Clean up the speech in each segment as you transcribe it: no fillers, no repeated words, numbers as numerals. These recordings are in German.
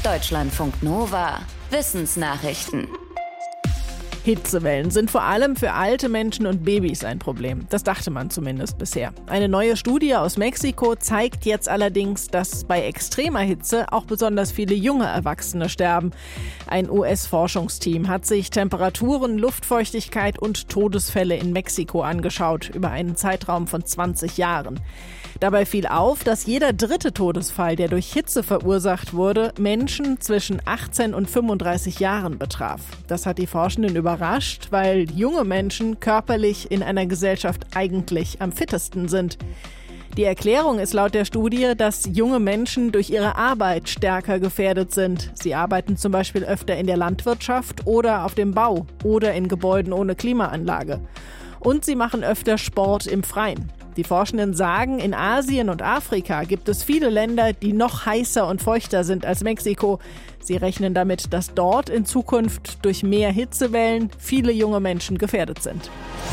Deutschlandfunk Nova. Wissensnachrichten. Hitzewellen sind vor allem für alte Menschen und Babys ein Problem. Das dachte man zumindest bisher. Eine neue Studie aus Mexiko zeigt jetzt allerdings, dass bei extremer Hitze auch besonders viele junge Erwachsene sterben. Ein US-Forschungsteam hat sich Temperaturen, Luftfeuchtigkeit und Todesfälle in Mexiko angeschaut über einen Zeitraum von 20 Jahren. Dabei fiel auf, dass jeder dritte Todesfall, der durch Hitze verursacht wurde, Menschen zwischen 18 und 35 Jahren betraf. Das hat die Forschenden überrascht, weil junge Menschen körperlich in einer Gesellschaft eigentlich am fittesten sind. Die Erklärung ist laut der Studie, dass junge Menschen durch ihre Arbeit stärker gefährdet sind. Sie arbeiten zum Beispiel öfter in der Landwirtschaft oder auf dem Bau oder in Gebäuden ohne Klimaanlage. Und sie machen öfter Sport im Freien. Die Forschenden sagen, in Asien und Afrika gibt es viele Länder, die noch heißer und feuchter sind als Mexiko. Sie rechnen damit, dass dort in Zukunft durch mehr Hitzewellen viele junge Menschen gefährdet sind.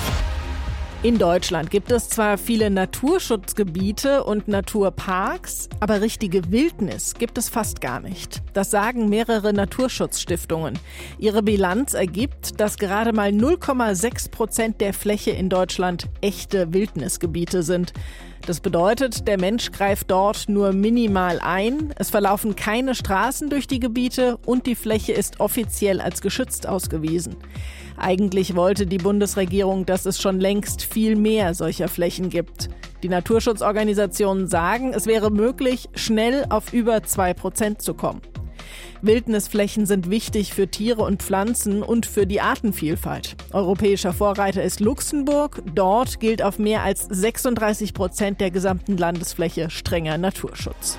In Deutschland gibt es zwar viele Naturschutzgebiete und Naturparks, aber richtige Wildnis gibt es fast gar nicht. Das sagen mehrere Naturschutzstiftungen. Ihre Bilanz ergibt, dass gerade mal 0,6% der Fläche in Deutschland echte Wildnisgebiete sind. Das bedeutet, der Mensch greift dort nur minimal ein, es verlaufen keine Straßen durch die Gebiete und die Fläche ist offiziell als geschützt ausgewiesen. Eigentlich wollte die Bundesregierung, dass es schon längst viel mehr solcher Flächen gibt. Die Naturschutzorganisationen sagen, es wäre möglich, schnell auf über 2% zu kommen. Wildnisflächen sind wichtig für Tiere und Pflanzen und für die Artenvielfalt. Europäischer Vorreiter ist Luxemburg. Dort gilt auf mehr als 36% der gesamten Landesfläche strenger Naturschutz.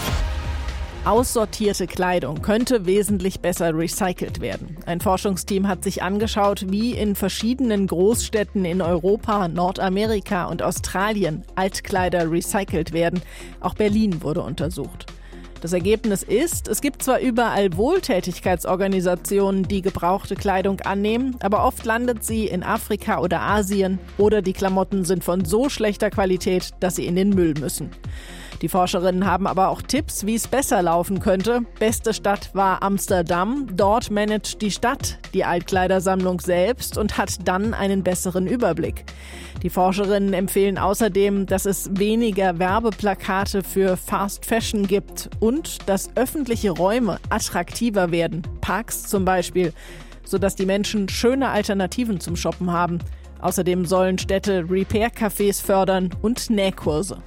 Aussortierte Kleidung könnte wesentlich besser recycelt werden. Ein Forschungsteam hat sich angeschaut, wie in verschiedenen Großstädten in Europa, Nordamerika und Australien Altkleider recycelt werden. Auch Berlin wurde untersucht. Das Ergebnis ist, es gibt zwar überall Wohltätigkeitsorganisationen, die gebrauchte Kleidung annehmen, aber oft landet sie in Afrika oder Asien oder die Klamotten sind von so schlechter Qualität, dass sie in den Müll müssen. Die Forscherinnen haben aber auch Tipps, wie es besser laufen könnte. Beste Stadt war Amsterdam. Dort managt die Stadt die Altkleidersammlung selbst und hat dann einen besseren Überblick. Die Forscherinnen empfehlen außerdem, dass es weniger Werbeplakate für Fast Fashion gibt und dass öffentliche Räume attraktiver werden, Parks zum Beispiel, sodass die Menschen schöne Alternativen zum Shoppen haben. Außerdem sollen Städte Repair-Cafés fördern und Nähkurse.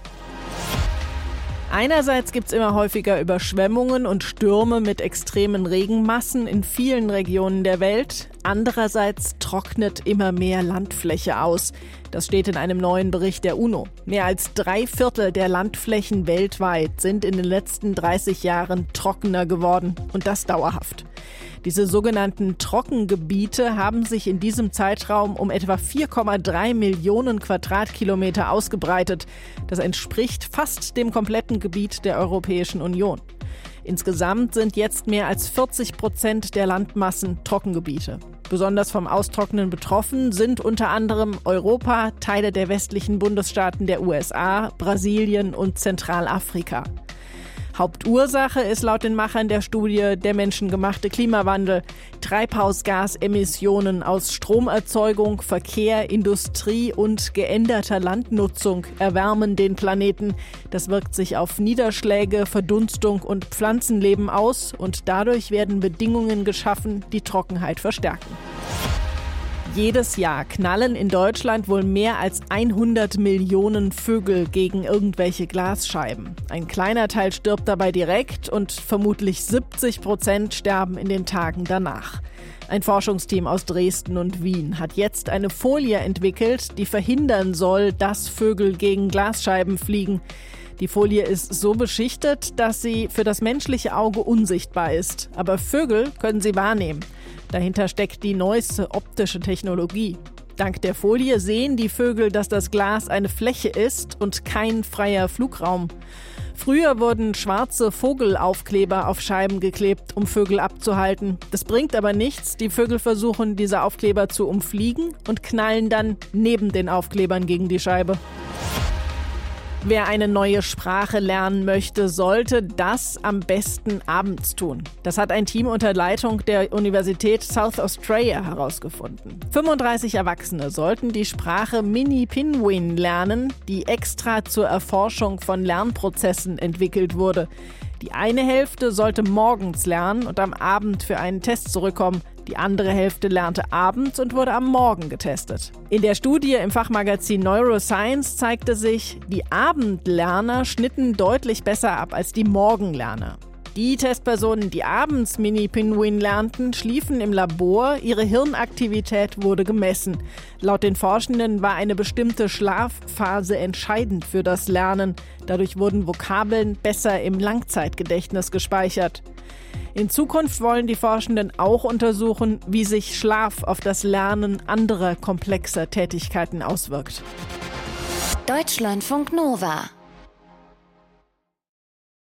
Einerseits gibt es immer häufiger Überschwemmungen und Stürme mit extremen Regenmassen in vielen Regionen der Welt. Andererseits trocknet immer mehr Landfläche aus. Das steht in einem neuen Bericht der UNO. Mehr als 3/4 der Landflächen weltweit sind in den letzten 30 Jahren trockener geworden und das dauerhaft. Diese sogenannten Trockengebiete haben sich in diesem Zeitraum um etwa 4,3 Millionen Quadratkilometer ausgebreitet. Das entspricht fast dem kompletten Gebiet der Europäischen Union. Insgesamt sind jetzt mehr als 40% der Landmassen Trockengebiete. Besonders vom Austrocknen betroffen sind unter anderem Europa, Teile der westlichen Bundesstaaten der USA, Brasilien und Zentralafrika. Hauptursache ist laut den Machern der Studie der menschengemachte Klimawandel. Treibhausgasemissionen aus Stromerzeugung, Verkehr, Industrie und geänderter Landnutzung erwärmen den Planeten. Das wirkt sich auf Niederschläge, Verdunstung und Pflanzenleben aus und dadurch werden Bedingungen geschaffen, die Trockenheit verstärken. Jedes Jahr knallen in Deutschland wohl mehr als 100 Millionen Vögel gegen irgendwelche Glasscheiben. Ein kleiner Teil stirbt dabei direkt und vermutlich 70% sterben in den Tagen danach. Ein Forschungsteam aus Dresden und Wien hat jetzt eine Folie entwickelt, die verhindern soll, dass Vögel gegen Glasscheiben fliegen. Die Folie ist so beschichtet, dass sie für das menschliche Auge unsichtbar ist. Aber Vögel können sie wahrnehmen. Dahinter steckt die neueste optische Technologie. Dank der Folie sehen die Vögel, dass das Glas eine Fläche ist und kein freier Flugraum. Früher wurden schwarze Vogelaufkleber auf Scheiben geklebt, um Vögel abzuhalten. Das bringt aber nichts. Die Vögel versuchen, diese Aufkleber zu umfliegen und knallen dann neben den Aufklebern gegen die Scheibe. Wer eine neue Sprache lernen möchte, sollte das am besten abends tun. Das hat ein Team unter Leitung der Universität South Australia herausgefunden. 35 Erwachsene sollten die Sprache Mini-Pinyin lernen, die extra zur Erforschung von Lernprozessen entwickelt wurde. Die eine Hälfte sollte morgens lernen und am Abend für einen Test zurückkommen. Die andere Hälfte lernte abends und wurde am Morgen getestet. In der Studie im Fachmagazin Neuroscience zeigte sich, die Abendlerner schnitten deutlich besser ab als die Morgenlerner. Die Testpersonen, die abends Mini-Pinyin lernten, schliefen im Labor, ihre Hirnaktivität wurde gemessen. Laut den Forschenden war eine bestimmte Schlafphase entscheidend für das Lernen. Dadurch wurden Vokabeln besser im Langzeitgedächtnis gespeichert. In Zukunft wollen die Forschenden auch untersuchen, wie sich Schlaf auf das Lernen anderer komplexer Tätigkeiten auswirkt. Deutschlandfunk Nova